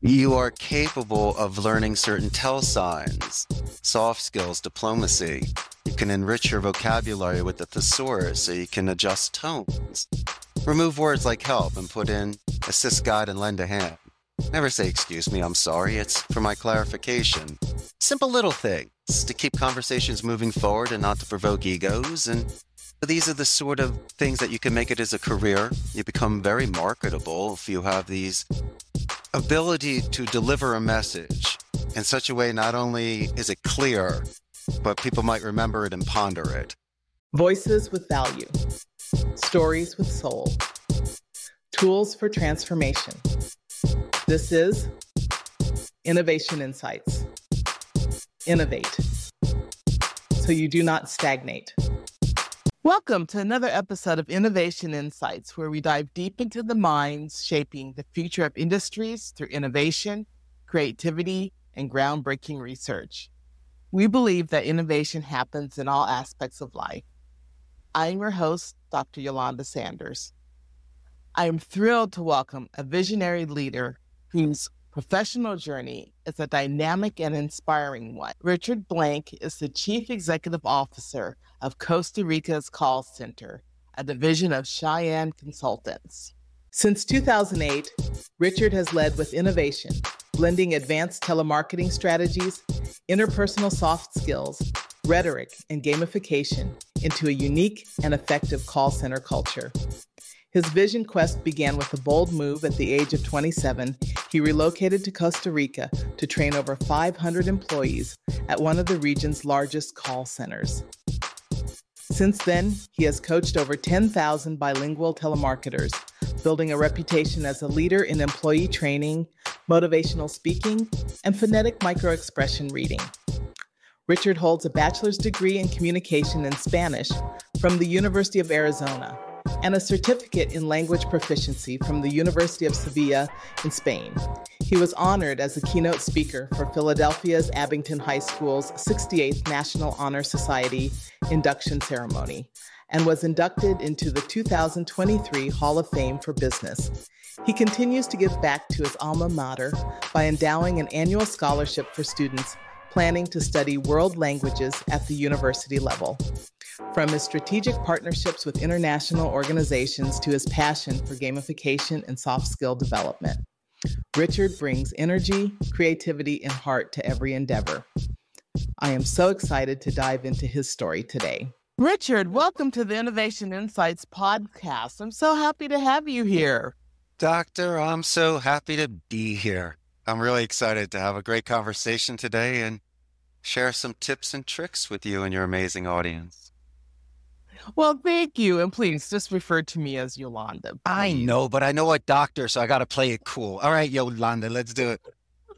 You are capable of learning certain tell signs, soft skills, diplomacy. You can enrich your vocabulary with the thesaurus so you can adjust tones. Remove words like help and put in assist, guide, and lend a hand. Never say, excuse me, I'm sorry, it's for my clarification. Simple little things to keep conversations moving forward and not to provoke egos. And these are the sort of things that you can make it as a career. You become very marketable if you have these ability to deliver a message in such a way not only is it clear, but people might remember it and ponder it. Voices with value. Stories with soul. Tools for transformation. This is Innovation Insights. Innovate so you do not stagnate. Welcome to another episode of Innovation Insights, where we dive deep into the minds shaping the future of industries through innovation, creativity, and groundbreaking research. We believe that innovation happens in all aspects of life. I am your host, Dr. Yolanda Sanders. I am thrilled to welcome a visionary leader whose professional journey is a dynamic and inspiring one. Richard Blank is the Chief Executive Officer of Costa Rica's Call Center, a division of Cheyenne Consultants. Since 2008, Richard has led with innovation, blending advanced telemarketing strategies, interpersonal soft skills, rhetoric, and gamification into a unique and effective call center culture. His vision quest began with a bold move. At the age of 27, he relocated to Costa Rica to train over 500 employees at one of the region's largest call centers. Since then, he has coached over 10,000 bilingual telemarketers, building a reputation as a leader in employee training, motivational speaking, and phonetic microexpression reading. Richard holds a bachelor's degree in communication in Spanish from the University of Arizona and a certificate in language proficiency from the University of Sevilla in Spain. He was honored as a keynote speaker for Philadelphia's Abington High School's 68th National Honor Society induction ceremony and was inducted into the 2023 Hall of Fame for Business. He continues to give back to his alma mater by endowing an annual scholarship for students planning to study world languages at the university level. From his strategic partnerships with international organizations to his passion for gamification and soft skill development, Richard brings energy, creativity, and heart to every endeavor. I am so excited to dive into his story today. Richard, welcome to the Innovation Insights podcast. I'm so happy to have you here. Doctor, I'm so happy to be here. I'm really excited to have a great conversation today and share some tips and tricks with you and your amazing audience. Well, thank you. And please just refer to me as Yolanda. Please. I know, but I know a doctor, so I got to play it cool. All right, Yolanda, let's do it.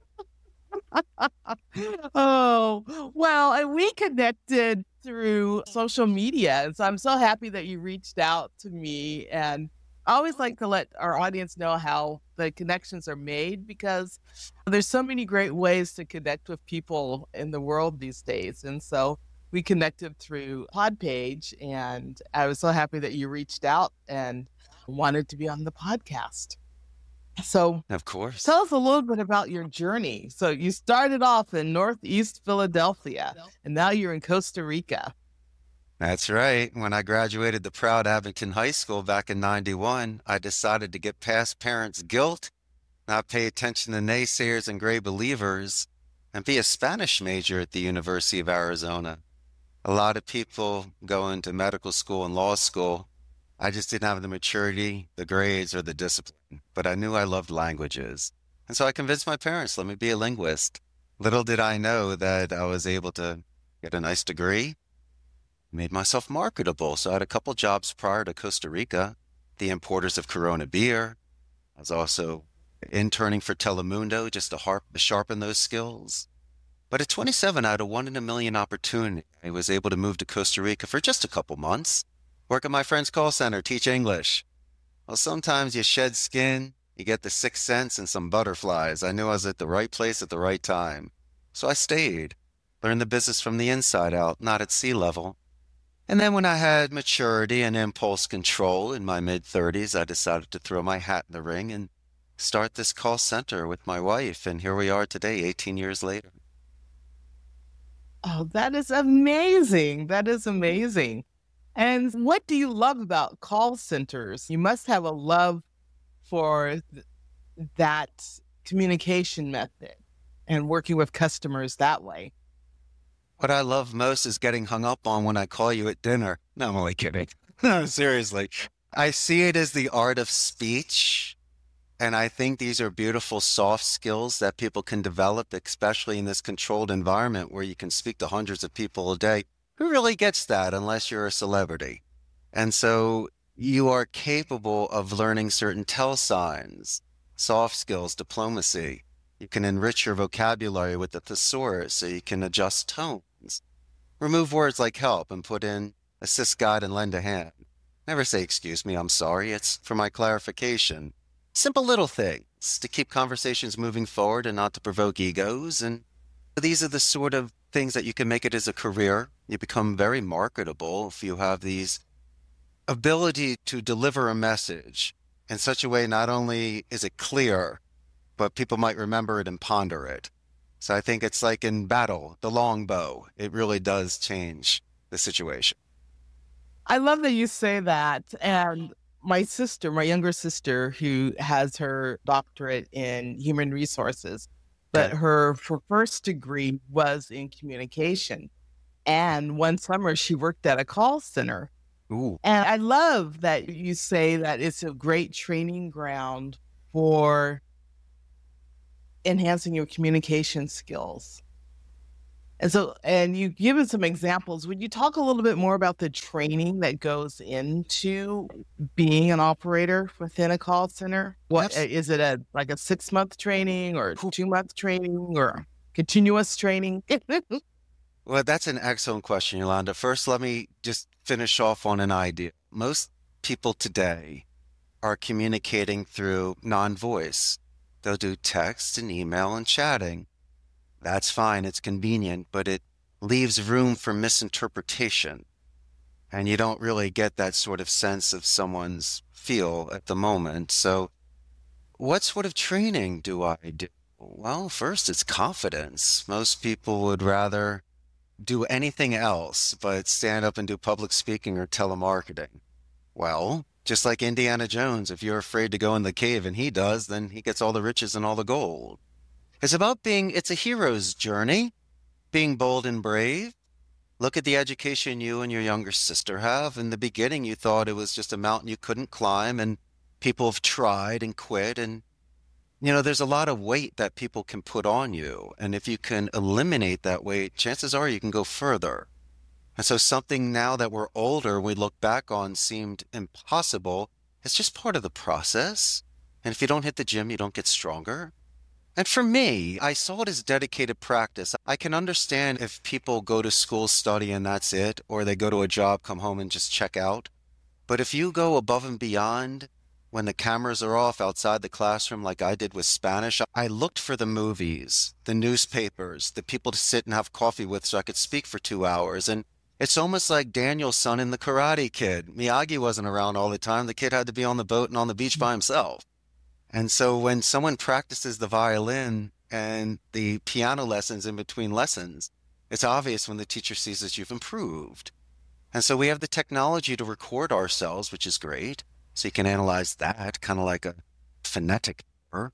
Oh, well, and we connected through social media. And so I'm so happy that you reached out to me. And I always like to let our audience know how the connections are made, because there's so many great ways to connect with people in the world these days. And so we connected through Podpage, and I was so happy that you reached out and wanted to be on the podcast. So, of course, tell us a little bit about your journey. So you started off in Northeast Philadelphia, and now you're in Costa Rica. That's right. When I graduated the proud Abington High School back in '91, I decided to get past parents' guilt, not pay attention to naysayers and gray believers, and be a Spanish major at the University of Arizona. A lot of people go into medical school and law school. I just didn't have the maturity, the grades, or the discipline, but I knew I loved languages. And so I convinced my parents, let me be a linguist. Little did I know that I was able to get a nice degree, made myself marketable. So I had a couple jobs prior to Costa Rica, the importers of Corona beer. I was also interning for Telemundo just to sharpen those skills. But at 27, I had a 1 in a million opportunity. I was able to move to Costa Rica for just a couple months, work at my friend's call center, teach English. Well, sometimes you shed skin, you get the sixth sense and some butterflies. I knew I was at the right place at the right time. So I stayed, learned the business from the inside out, not at sea level. And then when I had maturity and impulse control in my mid-30s, I decided to throw my hat in the ring and start this call center with my wife. And here we are today, 18 years later. Oh, that is amazing. That is amazing. And what do you love about call centers? You must have a love for that communication method and working with customers that way. What I love most is getting hung up on when I call you at dinner. No, I'm only kidding. No, seriously. I see it as the art of speech. And I think these are beautiful soft skills that people can develop, especially in this controlled environment where you can speak to hundreds of people a day. Who really gets that unless you're a celebrity? And so you are capable of learning certain tell signs, soft skills, diplomacy. You can enrich your vocabulary with the thesaurus so you can adjust tones. Remove words like help and put in assist, guide, and lend a hand. Never say, excuse me, I'm sorry. It's for my clarification. Simple little things to keep conversations moving forward and not to provoke egos. And these are the sort of things that you can make it as a career. You become very marketable if you have these ability to deliver a message in such a way not only is it clear, but people might remember it and ponder it. So I think it's like in battle, the long bow. It really does change the situation. I love that you say that. And my sister, my younger sister, who has her doctorate in human resources, but Okay. her first degree was in communication. And one summer she worked at a call center. Ooh. And I love that you say that it's a great training ground for enhancing your communication skills. And so, and you given some examples. Would you talk a little bit more about the training that goes into being an operator within a call center? What is it, a like a 6-month training or 2-month training or continuous training? Well, that's an excellent question, Yolanda. First, let me just finish off on an idea. Most people today are communicating through non-voice. They'll do text and email and chatting. That's fine, it's convenient, but it leaves room for misinterpretation. And you don't really get that sort of sense of someone's feel at the moment. So, what sort of training do I do? Well, first, it's confidence. Most people would rather do anything else but stand up and do public speaking or telemarketing. Well, just like Indiana Jones, if you're afraid to go in the cave and he does, then he gets all the riches and all the gold. It's a hero's journey, being bold and brave. Look at the education you and your younger sister have. In the beginning, you thought it was just a mountain you couldn't climb, and people have tried and quit. And, there's a lot of weight that people can put on you. And if you can eliminate that weight, chances are you can go further. And so something now that we're older, we look back on seemed impossible. It's just part of the process. And if you don't hit the gym, you don't get stronger. And for me, I saw it as dedicated practice. I can understand if people go to school, study, and that's it, or they go to a job, come home, and just check out. But if you go above and beyond when the cameras are off outside the classroom, like I did with Spanish, I looked for the movies, the newspapers, the people to sit and have coffee with so I could speak for 2 hours. And it's almost like Daniel's son in The Karate Kid. Miyagi wasn't around all the time. The kid had to be on the boat and on the beach by himself. And so when someone practices the violin and the piano lessons in between lessons, it's obvious when the teacher sees that you've improved. And so we have the technology to record ourselves, which is great. So you can analyze that kind of like a phonetic error.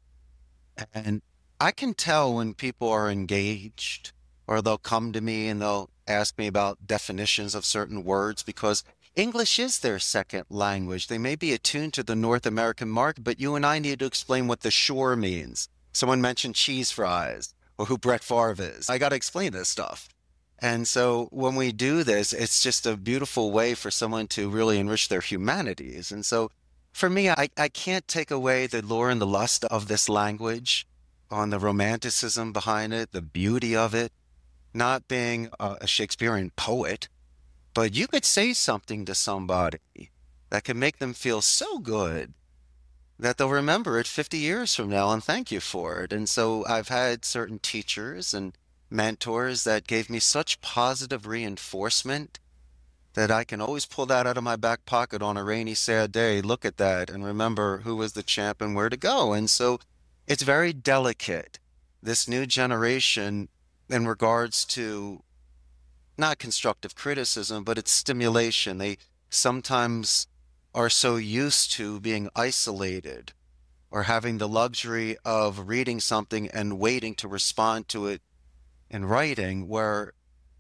And I can tell when people are engaged, or they'll come to me and they'll ask me about definitions of certain words because English is their second language. They may be attuned to the North American market, but you and I need to explain what the shore means. Someone mentioned cheese fries or who Brett Favre is. I got to explain this stuff. And so when we do this, it's just a beautiful way for someone to really enrich their humanities. And so for me, I can't take away the lure and the lust of this language, on the romanticism behind it, the beauty of it, not being a Shakespearean poet. But you could say something to somebody that can make them feel so good that they'll remember it 50 years from now and thank you for it. And so I've had certain teachers and mentors that gave me such positive reinforcement that I can always pull that out of my back pocket on a rainy, sad day, look at that and remember who was the champ and where to go. And so it's very delicate, this new generation, in regards to not constructive criticism, but it's stimulation. They sometimes are so used to being isolated or having the luxury of reading something and waiting to respond to it in writing, where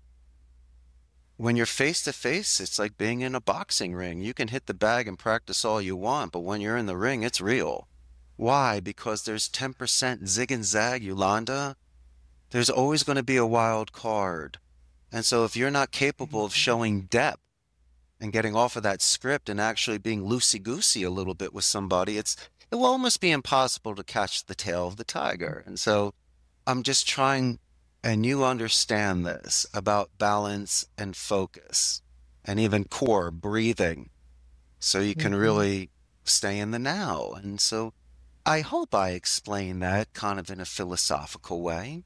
when you're face to face, it's like being in a boxing ring. You can hit the bag and practice all you want, but when you're in the ring, it's real. Why? Because there's 10% zig and zag, Yolanda. There's always going to be a wild card. And so if you're not capable of showing depth and getting off of that script and actually being loosey-goosey a little bit with somebody, it will almost be impossible to catch the tail of the tiger. And so I'm just trying, and you understand this, about balance and focus and even core breathing, so you can really stay in the now. And so I hope I explain that kind of in a philosophical way.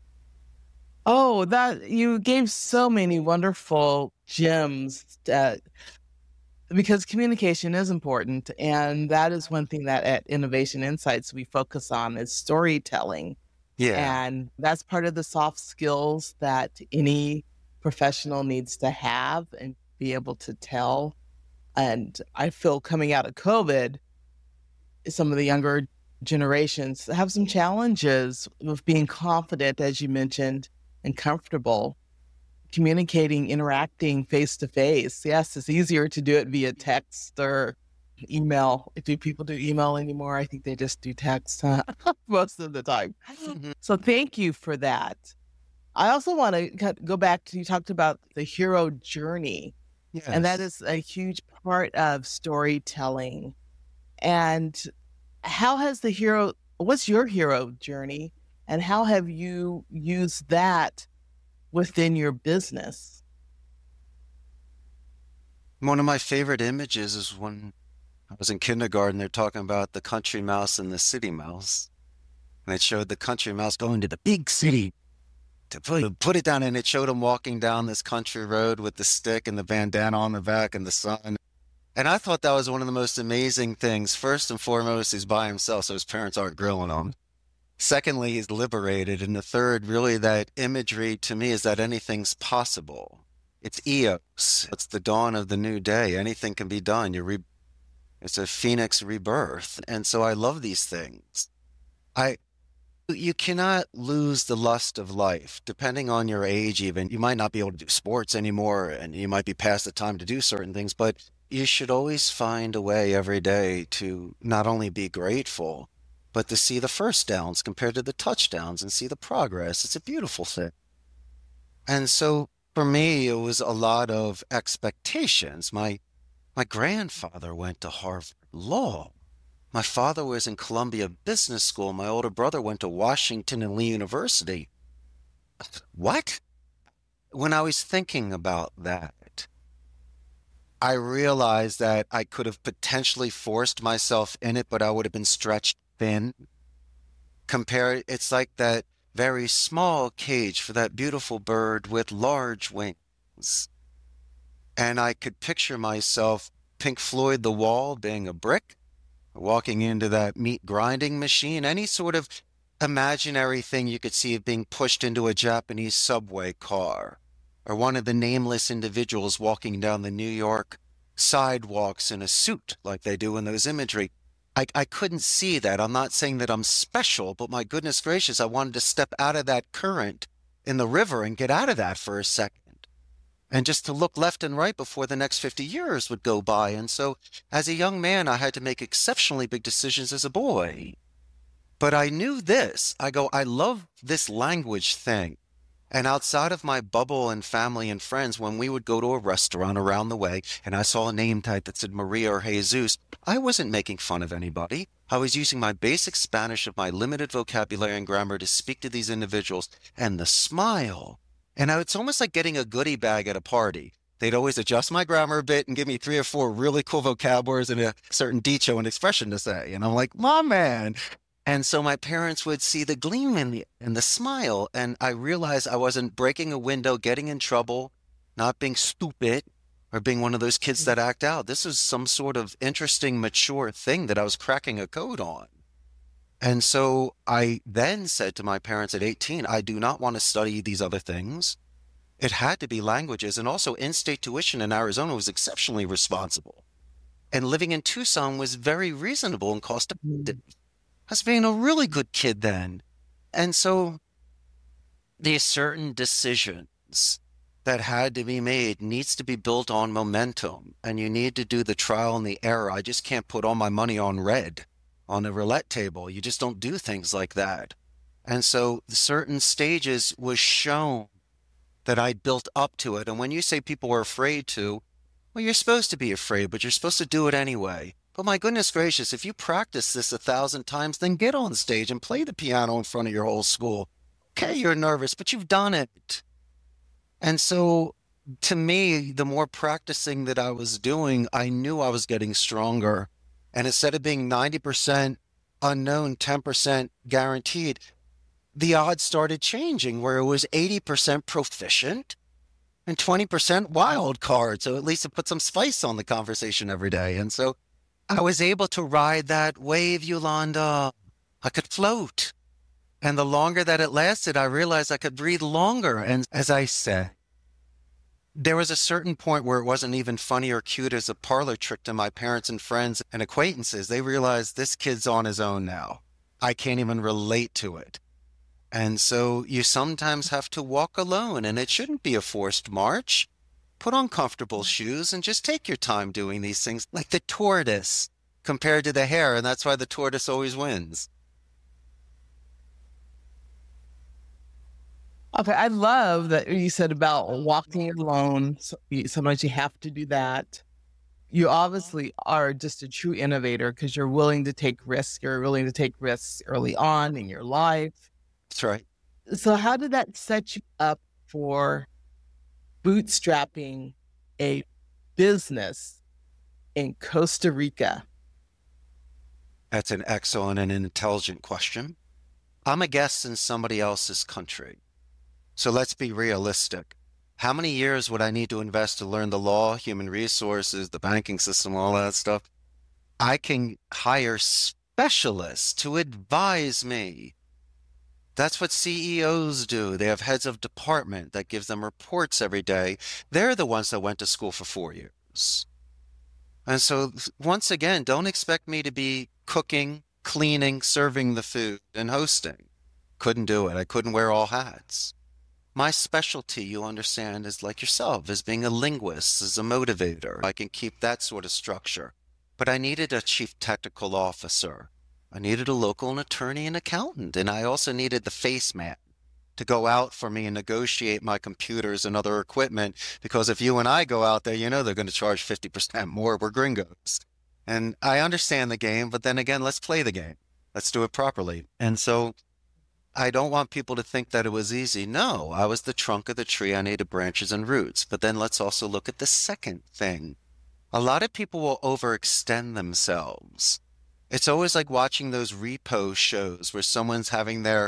Oh, that you gave so many wonderful gems because communication is important. And that is one thing that at Innovation Insights we focus on is storytelling. Yeah. And that's part of the soft skills that any professional needs to have and be able to tell. And I feel coming out of COVID, some of the younger generations have some challenges with being confident, as you mentioned, and comfortable communicating, interacting face to face. Yes, it's easier to do it via text or email. Do people do email anymore? I think they just do text most of the time. So thank you for that. I also want to go back to, you talked about the hero journey. Yes. And that is a huge part of storytelling. And what's your hero journey? And how have you used that within your business? One of my favorite images is when I was in kindergarten, they're talking about the country mouse and the city mouse. And it showed the country mouse going to the big city to put it down. And it showed him walking down this country road with the stick and the bandana on the back and the sun. And I thought that was one of the most amazing things. First and foremost, he's by himself, so his parents aren't grilling him. Secondly, he's liberated. And the third, really, that imagery to me is that anything's possible. It's Eos. It's the dawn of the new day. Anything can be done. It's a phoenix rebirth. And so I love these things. You cannot lose the lust of life. Depending on your age, even, you might not be able to do sports anymore, and you might be past the time to do certain things, but you should always find a way every day to not only be grateful, but to see the first downs compared to the touchdowns and see the progress. It's a beautiful thing. And so for me, it was a lot of expectations. My grandfather went to Harvard Law. My father was in Columbia Business School. My older brother went to Washington and Lee University. What? When I was thinking about that, I realized that I could have potentially forced myself in it, but I would have been stretched thin. It's like that very small cage for that beautiful bird with large wings. And I could picture myself, Pink Floyd, The Wall, being a brick, walking into that meat grinding machine, any sort of imaginary thing you could see of being pushed into a Japanese subway car, or one of the nameless individuals walking down the New York sidewalks in a suit like they do in those imagery. I couldn't see that. I'm not saying that I'm special, but my goodness gracious, I wanted to step out of that current in the river and get out of that for a second. And just to look left and right before the next 50 years would go by. And so as a young man, I had to make exceptionally big decisions as a boy. But I knew this. I love this language thing. And outside of my bubble and family and friends, when we would go to a restaurant around the way and I saw a name tag that said Maria or Jesus, I wasn't making fun of anybody. I was using my basic Spanish of my limited vocabulary and grammar to speak to these individuals. And the smile. And it's almost like getting a goodie bag at a party. They'd always adjust my grammar a bit and give me 3 or 4 really cool vocabularies and a certain dicho and expression to say. And I'm like, my man. And so my parents would see the gleam in the smile. And I realized I wasn't breaking a window, getting in trouble, not being stupid, or being one of those kids that act out. This was some sort of interesting, mature thing that I was cracking a code on. And so I then said to my parents at 18, I do not want to study these other things. It had to be languages. And also in-state tuition in Arizona was exceptionally responsible. And living in Tucson was very reasonable and cost effective. I was being a really good kid then. And so these certain decisions that had to be made needs to be built on momentum. And you need to do the trial and the error. I just can't put all my money on red on a roulette table. You just don't do things like that. And so certain stages was shown that I built up to it. And when you say people are afraid to, well, you're supposed to be afraid, but you're supposed to do it anyway. But my goodness gracious, if you practice this 1,000 times, then get on stage and play the piano in front of your whole school. Okay, you're nervous, but you've done it. And so to me, the more practicing that I was doing, I knew I was getting stronger. And instead of being 90% unknown, 10% guaranteed, the odds started changing where it was 80% proficient and 20% wild card. So at least it put some spice on the conversation every day. And so I was able to ride that wave, Yolanda. I could float. And the longer that it lasted, I realized I could breathe longer. And as I said, there was a certain point where it wasn't even funny or cute as a parlor trick to my parents and friends and acquaintances. They realized this kid's on his own now. I can't even relate to it. And so you sometimes have to walk alone, and it shouldn't be a forced march. Put on comfortable shoes and just take your time doing these things, like the tortoise compared to the hare, and that's why the tortoise always wins. Okay, I love that you said about walking alone. Sometimes you have to do that. You obviously are just a true innovator because you're willing to take risks. You're willing to take risks early on in your life. That's right. So how did that set you up for bootstrapping a business in Costa Rica? That's an excellent and intelligent question. I'm a guest in somebody else's country. So let's be realistic. How many years would I need to invest to learn the law, human resources, the banking system, all that stuff? I can hire specialists to advise me. That's what CEOs do. They have heads of department that gives them reports every day. They're the ones that went to school for 4 years. And so once again, don't expect me to be cooking, cleaning, serving the food, and hosting. Couldn't do it. I couldn't wear all hats. My specialty, you understand, is like yourself, as being a linguist, as a motivator. I can keep that sort of structure. But I needed a chief technical officer. I needed a local attorney and accountant. And I also needed the face man to go out for me and negotiate my computers and other equipment. Because if you and I go out there, you know they're going to charge 50% more. We're gringos. And I understand the game, but then again, let's play the game. Let's do it properly. And so I don't want people to think that it was easy. No, I was the trunk of the tree. I needed branches and roots. But then let's also look at the second thing. A lot of people will overextend themselves. It's always like watching those repo shows where someone's having their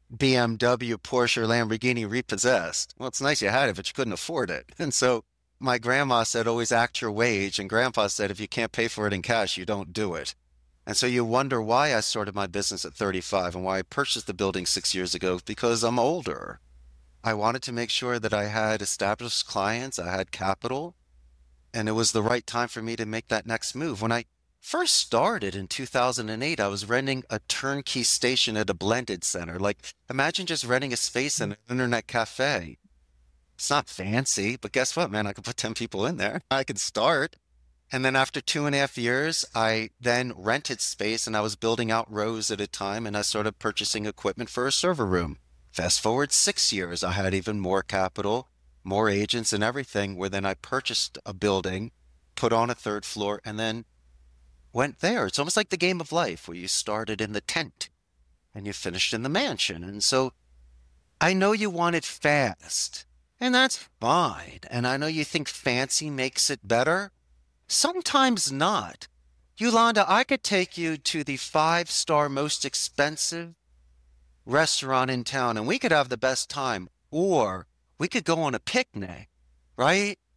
BMW, Porsche, or Lamborghini repossessed. Well, it's nice you had it, but you couldn't afford it. And so my grandma said, always act your wage. And grandpa said, if you can't pay for it in cash, you don't do it. And so you wonder why I started my business at 35 and why I purchased the building 6 years ago, because I'm older. I wanted to make sure that I had established clients, I had capital, and it was the right time for me to make that next move. When I first started in 2008, I was renting a turnkey station at a blended center. Like, imagine just renting a space in an internet cafe. It's not fancy, but guess what, man? I could put 10 people in there. I could start. And then after 2.5 years, I then rented space and I was building out rows at a time and I started purchasing equipment for a server room. Fast forward 6 years, I had even more capital, more agents and everything, where then I purchased a building, put on a third floor, and then went there. It's almost like the game of life where you started in the tent and you finished in the mansion. And so I know you want it fast, and that's fine. And I know you think fancy makes it better. Sometimes not. Yolanda, I could take you to the 5-star most expensive restaurant in town and we could have the best time. Or we could go on a picnic, right?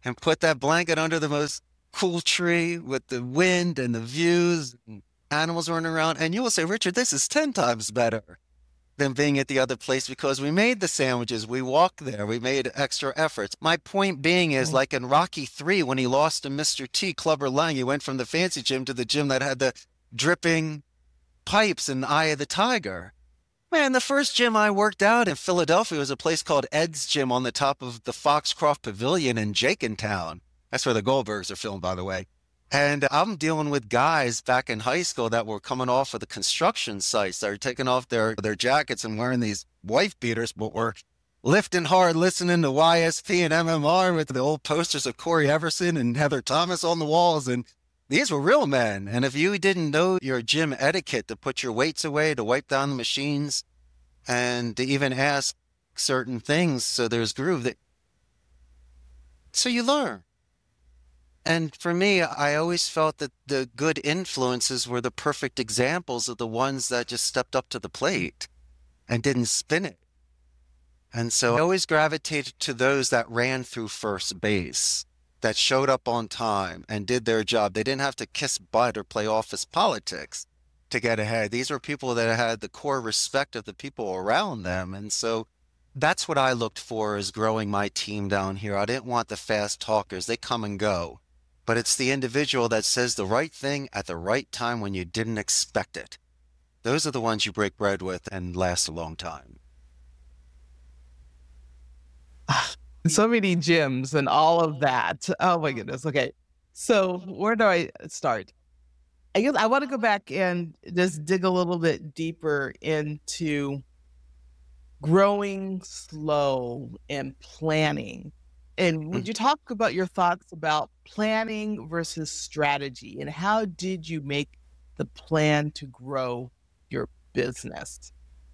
and put that blanket under the most cool tree with the wind and the views and animals running around. And you will say, Richard, this is 10 times better than being at the other place because we made the sandwiches, we walked there, we made extra efforts. My point being is like in Rocky 3, when he lost to Mr. T, Clubber Lang, he went from the fancy gym to the gym that had the dripping pipes and Eye of the Tiger. Man, the first gym I worked out in Philadelphia was a place called Ed's Gym on the top of the Foxcroft Pavilion in Jenkintown. That's where the Goldbergs are filmed, by the way. And I'm dealing with guys back in high school that were coming off of the construction sites. They were taking off their jackets and wearing these wife beaters, but were lifting hard, listening to YSP and MMR with the old posters of Corey Everson and Heather Thomas on the walls. And these were real men. And if you didn't know your gym etiquette to put your weights away, to wipe down the machines, and to even ask certain things so there's groove, so you learn. And for me, I always felt that the good influences were the perfect examples of the ones that just stepped up to the plate and didn't spin it. And so I always gravitated to those that ran through first base, that showed up on time and did their job. They didn't have to kiss butt or play office politics to get ahead. These were people that had the core respect of the people around them. And so that's what I looked for as growing my team down here. I didn't want the fast talkers. They come and go. But it's the individual that says the right thing at the right time when you didn't expect it. Those are the ones you break bread with and last a long time. So many gyms and all of that. Oh my goodness. Okay. So where do I start? I guess I want to go back and just dig a little bit deeper into growing slow and planning. And would you talk about your thoughts about planning versus strategy, and how did you make the plan to grow your business?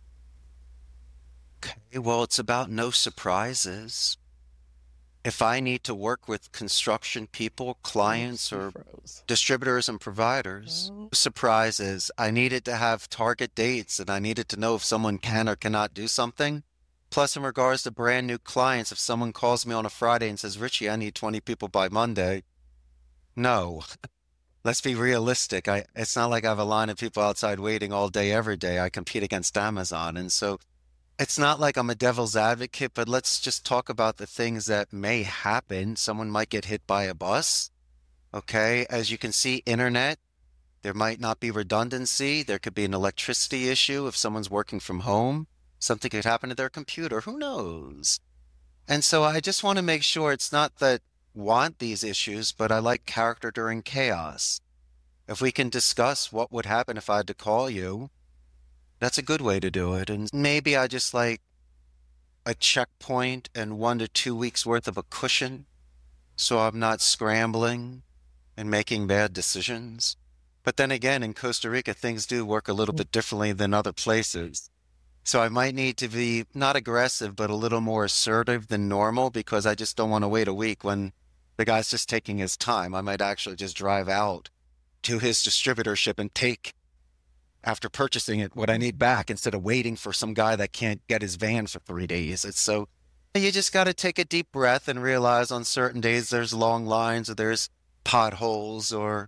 Okay, well, it's about no surprises. If I need to work with construction people, clients, or distributors and providers, surprises. I needed to have target dates, and I needed to know if someone can or cannot do something. Plus, in regards to brand new clients, if someone calls me on a Friday and says, Richie, I need 20 people by Monday, no. Let's be realistic. It's not like I have a line of people outside waiting all day, every day. I compete against Amazon. And so it's not like I'm a devil's advocate, but let's just talk about the things that may happen. Someone might get hit by a bus. Okay. As you can see, internet, there might not be redundancy. There could be an electricity issue if someone's working from home. Something could happen to their computer. Who knows? And so I just want to make sure it's not that I want these issues, but I like character during chaos. If we can discuss what would happen if I had to call you, that's a good way to do it. And maybe I just like a checkpoint and 1 to 2 weeks worth of a cushion so I'm not scrambling and making bad decisions. But then again, in Costa Rica, things do work a little bit differently than other places. So I might need to be not aggressive, but a little more assertive than normal because I just don't want to wait a week when the guy's just taking his time. I might actually just drive out to his distributorship and take, after purchasing it, what I need back instead of waiting for some guy that can't get his van for 3 days. It's so you just got to take a deep breath and realize on certain days there's long lines or there's potholes or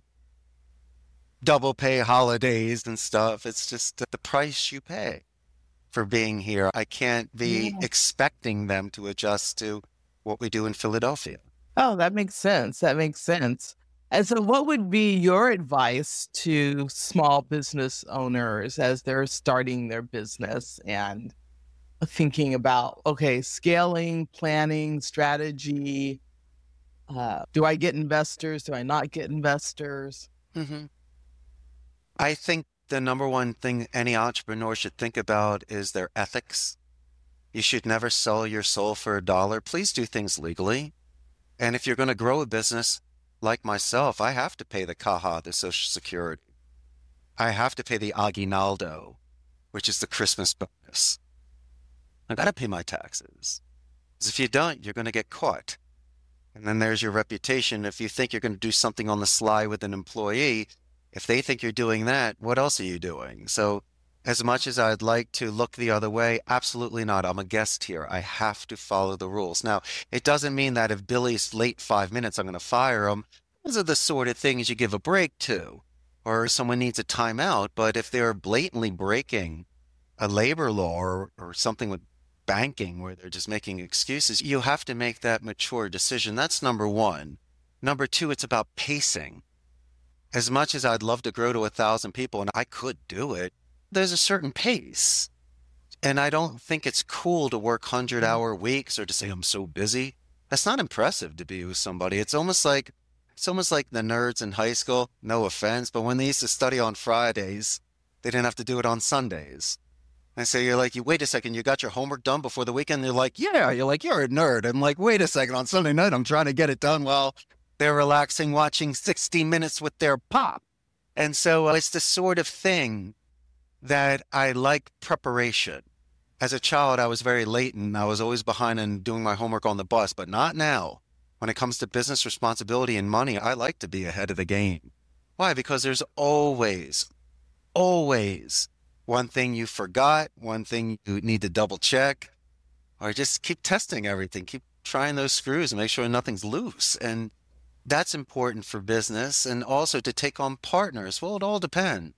double pay holidays and stuff. It's just the price you pay for being here. I can't be expecting them to adjust to what we do in Philadelphia. Oh, that makes sense. That makes sense. And so what would be your advice to small business owners as they're starting their business and thinking about, okay, scaling, planning, strategy? Do I get investors? Do I not get investors? Mm-hmm. I think the number one thing any entrepreneur should think about is their ethics. You should never sell your soul for $1. Please do things legally. And if you're going to grow a business like myself, I have to pay the Caja, the Social Security. I have to pay the aguinaldo, which is the Christmas bonus. I got to pay my taxes. Because if you don't, you're going to get caught. And then there's your reputation. If you think you're going to do something on the sly with an employee, if they think you're doing that, what else are you doing? So As much as I'd like to look the other way, absolutely not. I'm a guest here. I have to follow the rules. Now, it doesn't mean that if Billy's late 5 minutes, I'm going to fire him. Those are the sort of things you give a break to, or someone needs a timeout. But if they're blatantly breaking a labor law or something with banking where they're just making excuses, you have to make that mature decision. That's number one. Number two, it's about pacing. As much as I'd love to grow to 1,000 people, and I could do it, there's a certain pace. And I don't think it's cool to work 100-hour weeks or to say I'm so busy. That's not impressive to be with somebody. It's almost like the nerds in high school, no offense, but when they used to study on Fridays, they didn't have to do it on Sundays. And so you're like, you wait a second, you got your homework done before the weekend? They're like, yeah. You're like, you're a nerd. I'm like, wait a second, on Sunday night, I'm trying to get it done while they're relaxing, watching 60 Minutes with their pop. And so it's the sort of thing that I like preparation. As a child, I was very late and I was always behind in doing my homework on the bus, but not now. When it comes to business responsibility and money, I like to be ahead of the game. Why? Because there's always one thing you forgot, one thing you need to double check, or just keep testing everything. Keep trying those screws and make sure nothing's loose. And that's important for business and also to take on partners. Well, it all depends.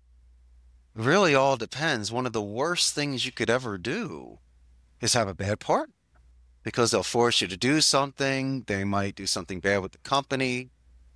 Really all depends. One of the worst things you could ever do is have a bad partner because they'll force you to do something. They might do something bad with the company.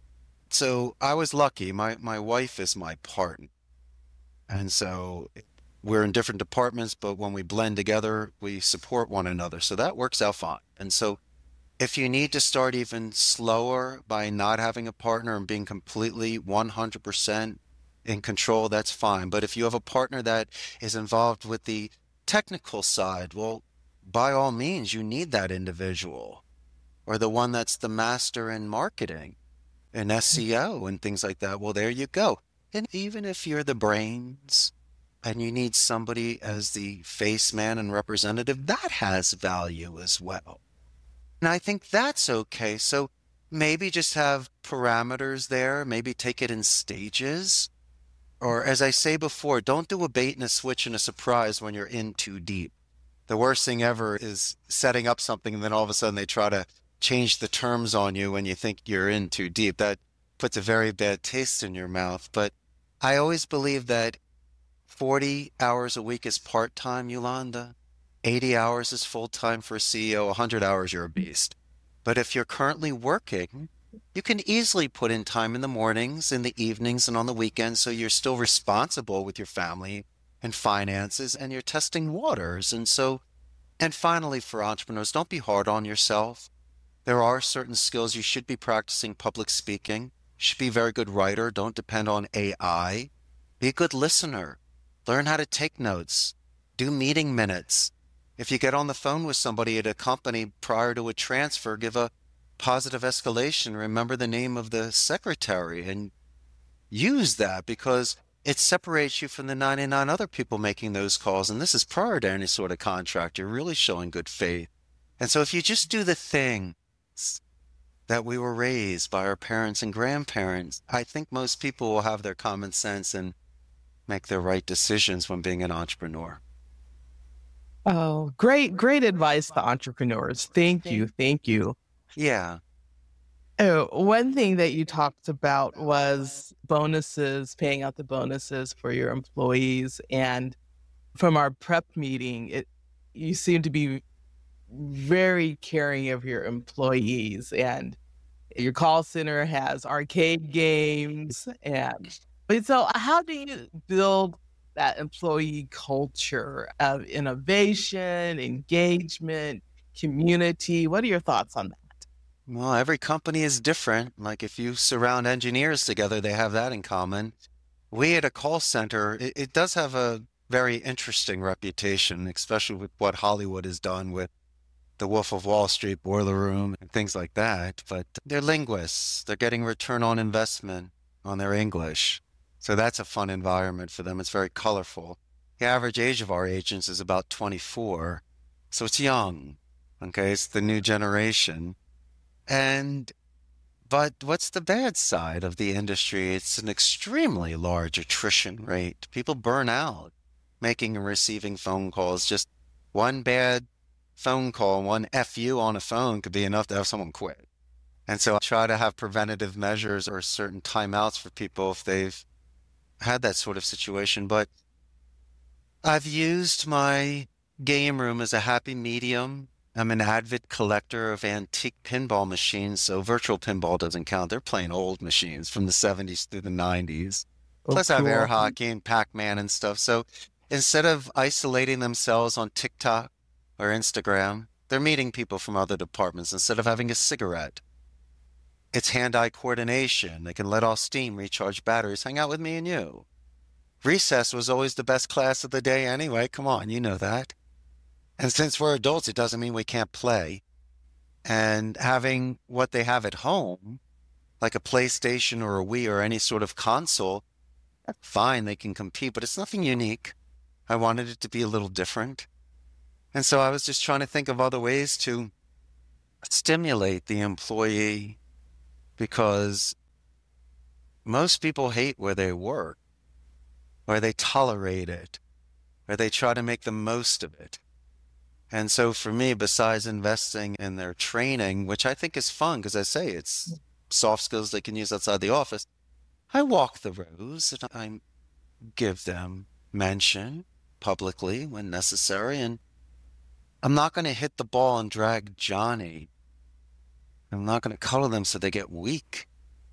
So I was lucky. My wife is my partner. And so we're in different departments, but when we blend together, we support one another. So that works out fine. And so if you need to start even slower by not having a partner and being completely 100% in control, that's fine. But if you have a partner that is involved with the technical side, well, by all means, you need that individual or the one that's the master in marketing and SEO and things like that. Well, there you go. And even if you're the brains and you need somebody as the face man and representative, that has value as well. And I think that's okay. So maybe just have parameters there, maybe take it in stages. Or as I say before, don't do a bait and a switch and a surprise when you're in too deep. The worst thing ever is setting up something and then all of a sudden they try to change the terms on you when you think you're in too deep. That puts a very bad taste in your mouth. But I always believe that 40 hours a week is part-time, Yolanda. 80 hours is full-time for a CEO. 100 hours, you're a beast. But if you're currently working, you can easily put in time in the mornings, in the evenings, and on the weekends so you're still responsible with your family and finances and you're testing waters. And finally, for entrepreneurs, don't be hard on yourself. There are certain skills you should be practicing public speaking. You should be a very good writer. Don't depend on AI. Be a good listener. Learn how to take notes. Do meeting minutes. If you get on the phone with somebody at a company prior to a transfer, give a positive escalation. Remember the name of the secretary and use that because it separates you from the 99 other people making those calls. And this is prior to any sort of contract. You're really showing good faith. And so if you just do the things that we were raised by our parents and grandparents, I think most people will have their common sense and make the right decisions when being an entrepreneur. Oh, great advice to entrepreneurs. Thank you. Thank you. Yeah. Oh, one thing that you talked about was bonuses, paying out the bonuses for your employees. And from our prep meeting, you seem to be very caring of your employees, and your call center has arcade games. But so how do you build that employee culture of innovation, engagement, community? What are your thoughts on that? Well, every company is different. Like if you surround engineers together, they have that in common. We at a call center, it does have a very interesting reputation, especially with what Hollywood has done with the Wolf of Wall Street, Boiler Room, and things like that. But they're linguists. They're getting return on investment on their English. So that's a fun environment for them. It's very colorful. The average age of our agents is about 24. So it's young. Okay, it's the new generation. But what's the bad side of the industry? It's an extremely large attrition rate. People burn out. making and receiving phone calls. Just one bad phone call, one FU on a phone could be enough to have someone quit. And so I try to have preventative measures or certain timeouts for people if they've had that sort of situation. But I've used my game room as a happy medium. I'm an avid collector of antique pinball machines, so virtual pinball doesn't count. They're playing old machines from the 70s through the 90s. Oh, Plus, I have air cool. hockey and Pac-Man and stuff. So instead of isolating themselves on TikTok or Instagram, they're meeting people from other departments instead of having a cigarette. It's hand-eye coordination. They can let off steam, recharge batteries, hang out with me and you. Recess was always the best class of the day anyway. Come on, you know that. And since we're adults, it doesn't mean we can't play. And having what they have at home, like a PlayStation or a Wii or any sort of console, fine, they can compete, but it's nothing unique. I wanted it to be a little different. And so I was just trying to think of other ways to stimulate the employee because most people hate where they work, or they tolerate it, or they try to make the most of it. And so for me, besides investing in their training, which I think is fun, because I say it's soft skills they can use outside the office, I walk the rows and I give them mention publicly when necessary. And I'm not going to hit the ball and drag Johnny. I'm not going to cuddle them so they get weak.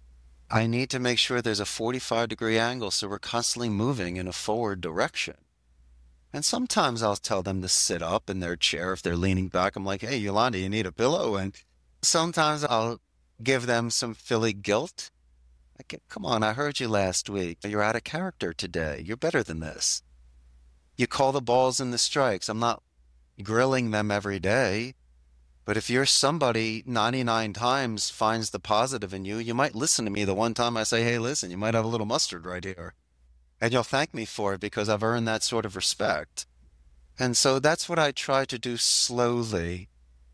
I need to make sure there's a 45-degree angle so we're constantly moving in a forward direction. And sometimes I'll tell them to sit up in their chair if they're leaning back. I'm like, hey, Yolanda, you need a pillow? And sometimes I'll give them some Philly guilt. Like, come on, I heard you last week. You're out of character today. You're better than this. You call the balls and the strikes. I'm not grilling them every day. But if you're somebody 99 times finds the positive in you, you might listen to me the one time I say, hey, listen, you might have a little mustard right here. And you'll thank me for it because I've earned that sort of respect. And so that's what I try to do slowly.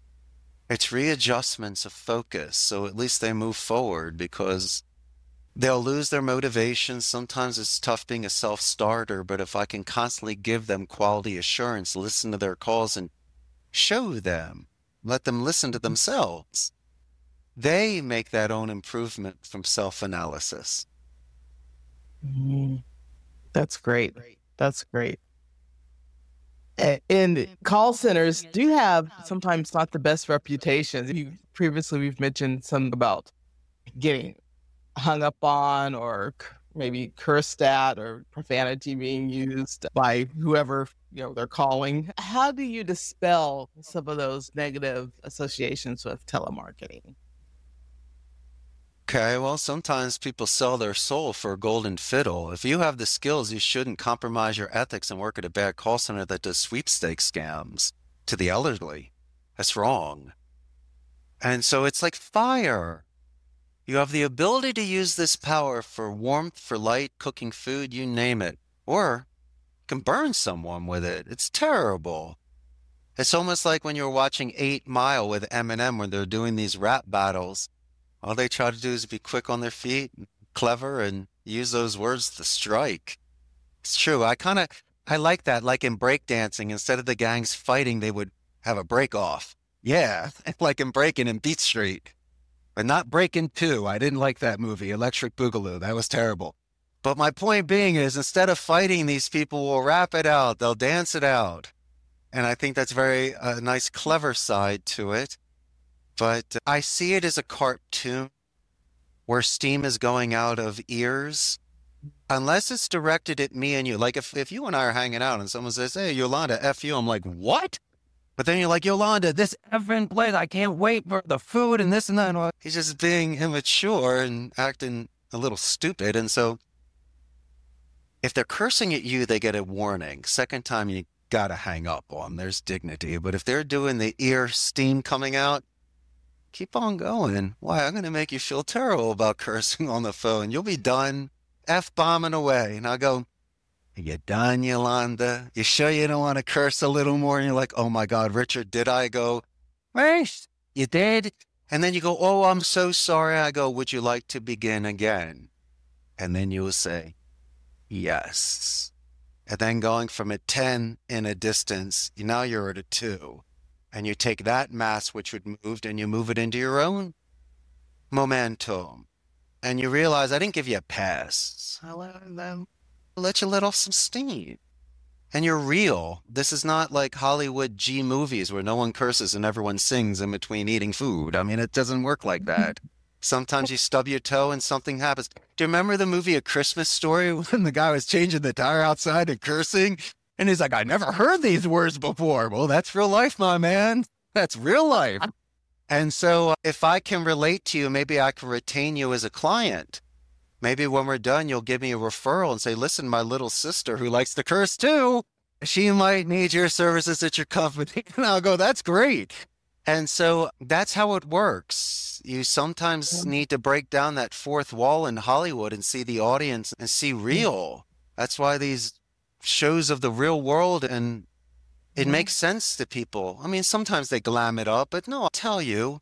It's readjustments of focus, so at least they move forward because they'll lose their motivation. Sometimes it's tough being a self-starter, but if I can constantly give them quality assurance, listen to their calls and show them, let them listen to themselves, they make that own improvement from self-analysis. That's great. That's great. And call centers do have sometimes not the best reputations. Previously, we've mentioned something about getting hung up on or maybe cursed at or profanity being used by whoever they're calling. How do you dispel some of those negative associations with telemarketing? Okay, well, sometimes people sell their soul for a golden fiddle. If you have the skills, you shouldn't compromise your ethics and work at a bad call center that does sweepstakes scams to the elderly. That's wrong. And so it's like fire. You have the ability to use this power for warmth, for light, cooking food, you name it. Or you can burn someone with it. It's terrible. It's almost like when you're watching 8 Mile with Eminem when they're doing these rap battles. All they try to do is be quick on their feet, clever, and use those words to strike. It's true. I like that. Like in breakdancing, instead of the gangs fighting, they would have a break off. Yeah, like in Breakin' in Beat Street. But not Breakin' 2. I didn't like that movie, Electric Boogaloo. That was terrible. But my point being is, instead of fighting, these people will rap it out. They'll dance it out. And I think that's a nice, clever side to it. But I see it as a cartoon where steam is going out of ears, unless it's directed at me and you. Like if you and I are hanging out and someone says, hey, Yolanda, F you, I'm like, what? But then you're like, Yolanda, this effing place, I can't wait for the food and this and that. And he's just being immature and acting a little stupid. And so if they're cursing at you, they get a warning. Second time, you got to hang up on. There's dignity. But if they're doing the ear steam coming out, keep on going. Why? I'm going to make you feel terrible about cursing on the phone. You'll be done F-bombing away. And I'll go, are you done, Yolanda? You sure you don't want to curse a little more? And you're like, oh my God, Richard, did I go, right? You did? And then you go, oh, I'm so sorry. I go, would you like to begin again? And then you will say, yes. And then going from a 10 in a distance, now you're at a 2. And you take that mass which would move and you move it into your own momentum. And you realize I didn't give you a pass. I let you let off some steam. And you're real. This is not like Hollywood G movies where no one curses and everyone sings in between eating food. I mean, it doesn't work like that. Sometimes you stub your toe and something happens. Do you remember the movie A Christmas Story when the guy was changing the tire outside and cursing? And he's like, I never heard these words before. Well, that's real life, my man. That's real life. And so if I can relate to you, maybe I can retain you as a client. Maybe when we're done, you'll give me a referral and say, listen, my little sister who likes to curse too, she might need your services at your company. And I'll go, that's great. And so that's how it works. You sometimes need to break down that fourth wall in Hollywood and see the audience and see real. That's why these shows of the real world, and it makes sense to people. I mean, sometimes they glam it up, but no, I tell you,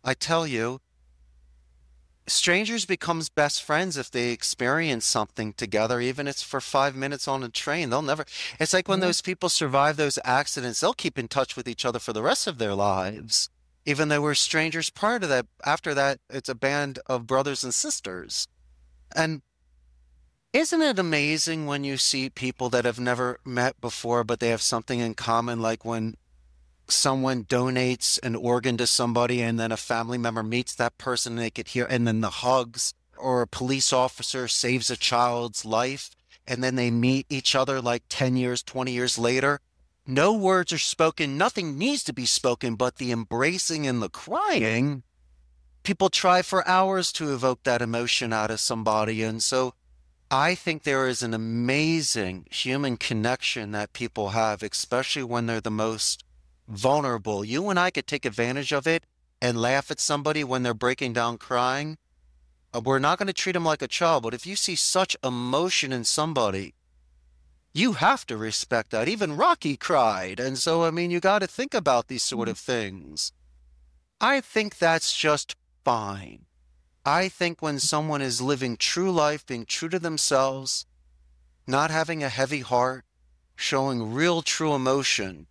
strangers becomes best friends if they experience something together, even if it's for 5 minutes on a train. They'll never, it's like when those people survive those accidents, they'll keep in touch with each other for the rest of their lives, even though we're strangers prior to that. After that, it's a band of brothers and sisters. And isn't it amazing when you see people that have never met before, but they have something in common, like when someone donates an organ to somebody and then a family member meets that person and they could hear, and then the hugs, or a police officer saves a child's life and then they meet each other like 10 years, 20 years later. No words are spoken. Nothing needs to be spoken, but the embracing and the crying. People try for hours to evoke that emotion out of somebody. And so I think there is an amazing human connection that people have, especially when they're the most vulnerable. You and I could take advantage of it and laugh at somebody when they're breaking down crying. We're not going to treat them like a child, but if you see such emotion in somebody, you have to respect that. Even Rocky cried. And so, I mean, you got to think about these sort of things. I think that's just fine. I think when someone is living true life, being true to themselves, not having a heavy heart, showing real true emotion,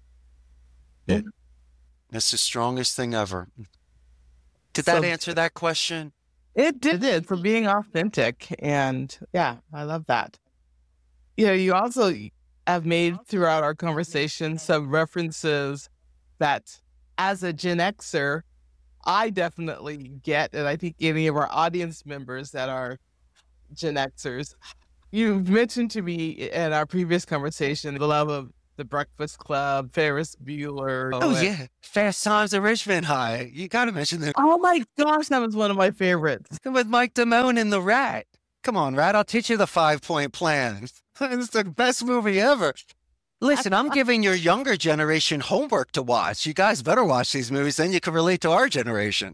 it's the strongest thing ever. Did that answer that question? It did, for being authentic. And yeah, I love that. You also have made throughout our conversation some references that as a Gen Xer, I definitely get, and I think any of our audience members that are Gen Xers, you've mentioned to me in our previous conversation the love of The Breakfast Club, Ferris Bueller. Oh, yeah. Fast Times at Richmond High. You got to mention that. Oh, my gosh, that was one of my favorites. With Mike Damone and the Rat. Come on, Rat, I'll teach you the 5-point plan. It's the best movie ever. Listen, I'm giving your younger generation homework to watch. You guys better watch these movies, then you can relate to our generation.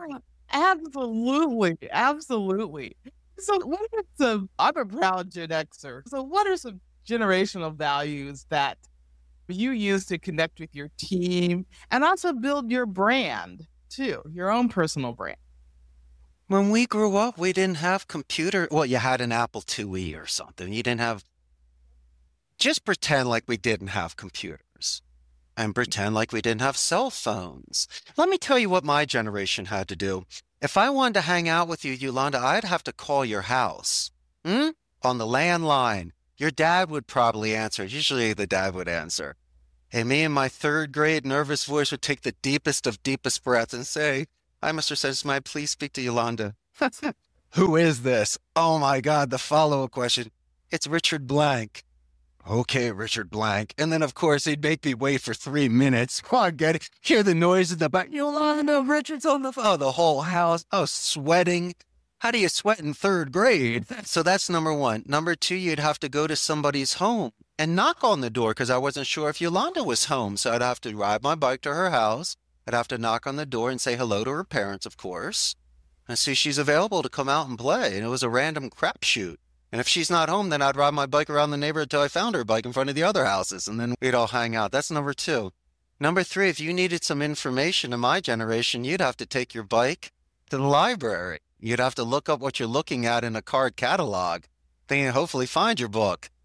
Absolutely. Absolutely. So I'm a proud Gen Xer. So what are some generational values that you use to connect with your team and also build your brand too, your own personal brand? When we grew up, we didn't have computer. Well, you had an Apple IIe or something. You didn't have. Just pretend like we didn't have computers and pretend like we didn't have cell phones. Let me tell you what my generation had to do. If I wanted to hang out with you, Yolanda, I'd have to call your house on the landline. Your dad would probably answer. Usually the dad would answer. And me in my third grade nervous voice would take the deepest of deepest breaths and say, "Hi, Mr. Sanchez, may I please speak to Yolanda?" Who is this? Oh my God, the follow-up question. It's Richard Blank. Okay, Richard Blank. And then, of course, he'd make me wait for 3 minutes. Come on, get it. Hear the noise in the back. Yolanda, Richard's on the phone. Oh, the whole house. Oh, sweating. How do you sweat in third grade? So that's number one. Number two, you'd have to go to somebody's home and knock on the door because I wasn't sure if Yolanda was home. So I'd have to ride my bike to her house. I'd have to knock on the door and say hello to her parents, of course, and see if she's available to come out and play. And it was a random crapshoot. And if she's not home, then I'd ride my bike around the neighborhood until I found her bike in front of the other houses, and then we'd all hang out. That's number two. Number three, if you needed some information in my generation, you'd have to take your bike to the library. You'd have to look up what you're looking at in a card catalog, then hopefully find your book.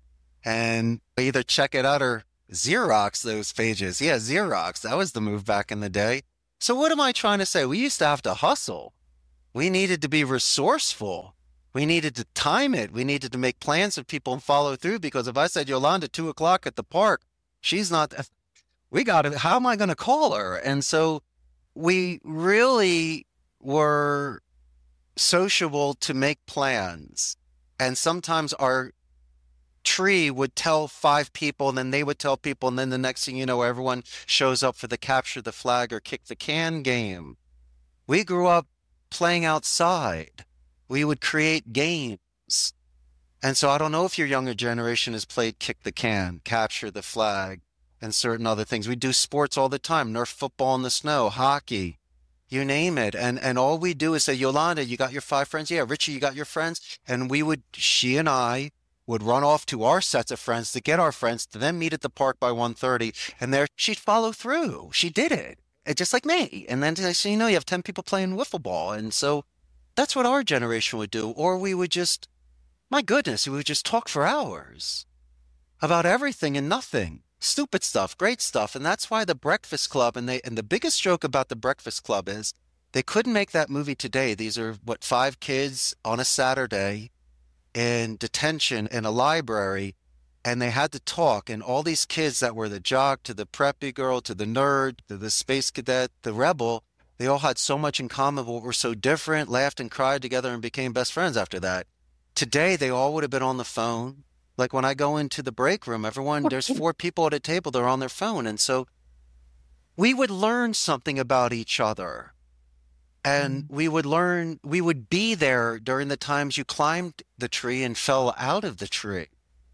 and either check it out or Xerox those pages. Yeah, Xerox. That was the move back in the day. So what am I trying to say? We used to have to hustle. We needed to be resourceful. We needed to time it. We needed to make plans with people and follow through, because if I said Yolanda 2 o'clock at the park, she's not, we got it. How am I going to call her? And so we really were sociable to make plans. And sometimes our tree would tell 5 people, and then they would tell people, and then the next thing you know, everyone shows up for the capture the flag or kick the can game. We grew up playing outside. We would create games. And so I don't know if your younger generation has played kick the can, capture the flag, and certain other things. We do sports all the time, Nerf football in the snow, hockey, you name it. And all we do is say, Yolanda, you got your 5 friends? Yeah, Richie, you got your friends? And she and I would run off to our sets of friends to get our friends to then meet at the park by 1:30. And there she'd follow through. She did it. Just like me. And then I say, you have 10 people playing wiffle ball. And so that's what our generation would do. Or we would just, my goodness, we would just talk for hours about everything and nothing. Stupid stuff, great stuff. And that's why the Breakfast Club, and the biggest joke about the Breakfast Club is they couldn't make that movie today. These are 5 kids on a Saturday in detention in a library, and they had to talk. And all these kids that were the jock to the preppy girl to the nerd to the space cadet, the rebel, they all had so much in common, but were so different, laughed and cried together and became best friends after that. Today, they all would have been on the phone. Like when I go into the break room, there's 4 people at a table, they're on their phone. And so we would learn something about each other. And we would be there during the times you climbed the tree and fell out of the tree.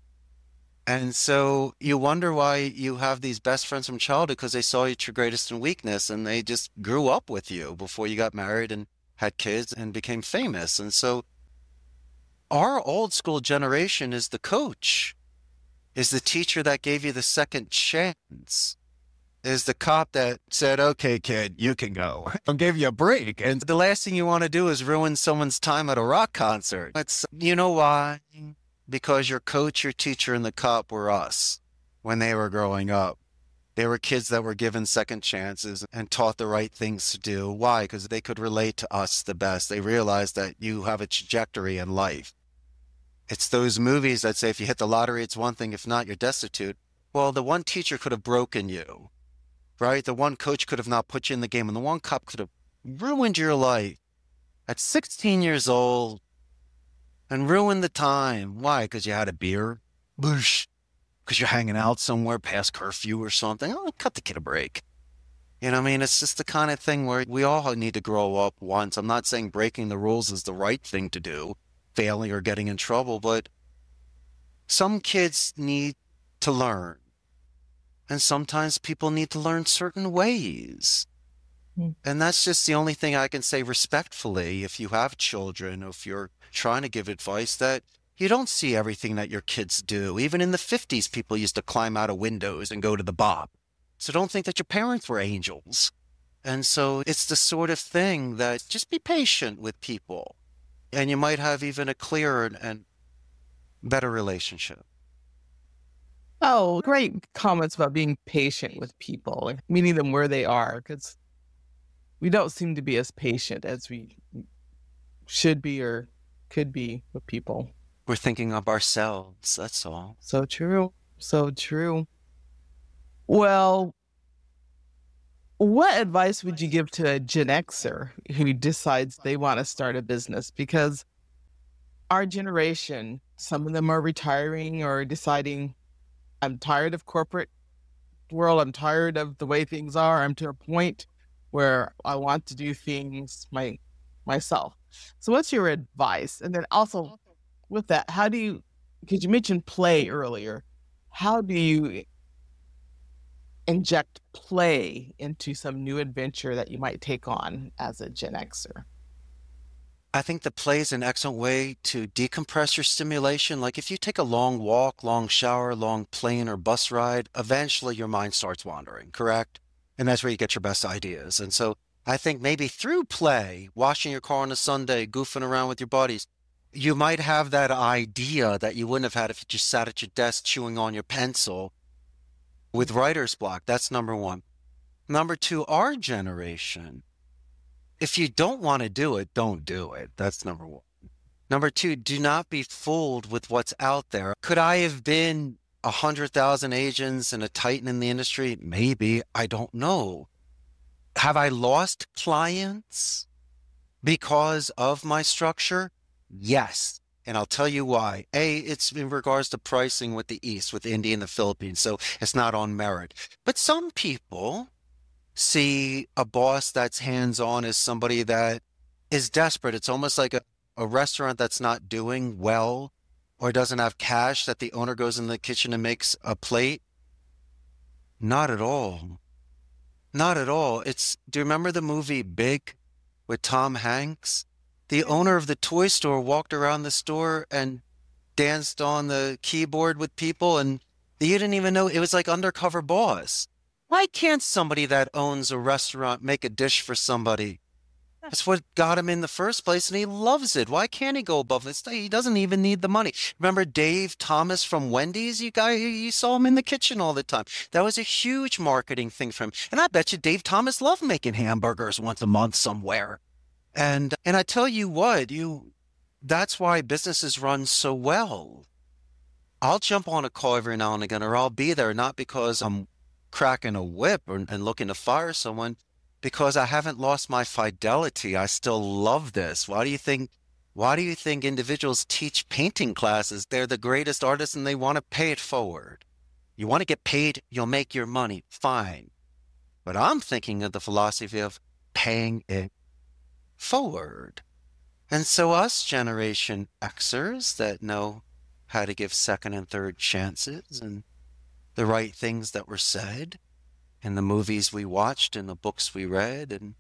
And so you wonder why you have these best friends from childhood, because they saw you at your greatest and weakness, and they just grew up with you before you got married and had kids and became famous. And so our old school generation is the coach, is the teacher that gave you the second chance, is the cop that said, okay, kid, you can go. I'll give you a break. And the last thing you want to do is ruin someone's time at a rock concert. You know why? Because your coach, your teacher, and the cop were us when they were growing up. They were kids that were given second chances and taught the right things to do. Why? Because they could relate to us the best. They realized that you have a trajectory in life. It's those movies that say if you hit the lottery, it's one thing. If not, you're destitute. Well, the one teacher could have broken you, right? The one coach could have not put you in the game, and the one cop could have ruined your life at 16 years old and ruined the time. Why? Because you had a beer? Boosh. Because you're hanging out somewhere past curfew or something. Oh, cut the kid a break. You know what I mean? It's just the kind of thing where we all need to grow up once. I'm not saying breaking the rules is the right thing to do, failing or getting in trouble, but some kids need to learn. And sometimes people need to learn certain ways. And that's just the only thing I can say respectfully. If you have children, or if you're trying to give advice, that you don't see everything that your kids do. Even in the 50s, people used to climb out of windows and go to the Bob. So don't think that your parents were angels. And so it's the sort of thing that just be patient with people, and you might have even a clearer and better relationship. Oh, great comments about being patient with people, like meeting them where they are, because we don't seem to be as patient as we should be or could be with people. We're thinking of ourselves, that's all. So true. So true. Well, what advice would you give to a Gen Xer who decides they want to start a business? Because our generation, some of them are retiring or deciding, I'm tired of corporate world. I'm tired of the way things are. I'm to a point where I want to do things myself. So what's your advice? And then also with that, because you mentioned play earlier, how do you inject play into some new adventure that you might take on as a Gen Xer? I think the play is an excellent way to decompress your stimulation. Like if you take a long walk, long shower, long plane or bus ride, eventually your mind starts wandering, correct? And that's where you get your best ideas. And so I think maybe through play, washing your car on a Sunday, goofing around with your buddies, You might have that idea that you wouldn't have had if you just sat at your desk chewing on your pencil with writer's block. That's number one. Number two, our generation. If you don't want to do it, don't do it. That's number one. Number two, do not be fooled with what's out there. Could I have been 100,000 agents and a titan in the industry? Maybe. I don't know. Have I lost clients because of my structure? Yes. And I'll tell you why. A, it's in regards to pricing with the East, with India and the Philippines. So it's not on merit. But some people see a boss that's hands-on as somebody that is desperate. It's almost like a restaurant that's not doing well or doesn't have cash that the owner goes in the kitchen and makes a plate. Not at all. Not at all. Do you remember the movie Big with Tom Hanks? The owner of the toy store walked around the store and danced on the keyboard with people, and you didn't even know. It was like undercover boss. Why can't somebody that owns a restaurant make a dish for somebody? That's what got him in the first place, and he loves it. Why can't he go above this? He doesn't even need the money. Remember Dave Thomas from Wendy's? You saw him in the kitchen all the time. That was a huge marketing thing for him. And I bet you Dave Thomas loved making hamburgers once a month somewhere. And I tell you what, that's why businesses run so well. I'll jump on a call every now and again, or I'll be there, not because I'm cracking a whip and looking to fire someone, because I haven't lost my fidelity. I still love this. Why do you think individuals teach painting classes? They're the greatest artists and they want to pay it forward. You want to get paid, you'll make your money. Fine. But I'm thinking of the philosophy of paying it forward. And so us Generation Xers that know how to give second and third chances and the right things that were said in the movies we watched and the books we read, and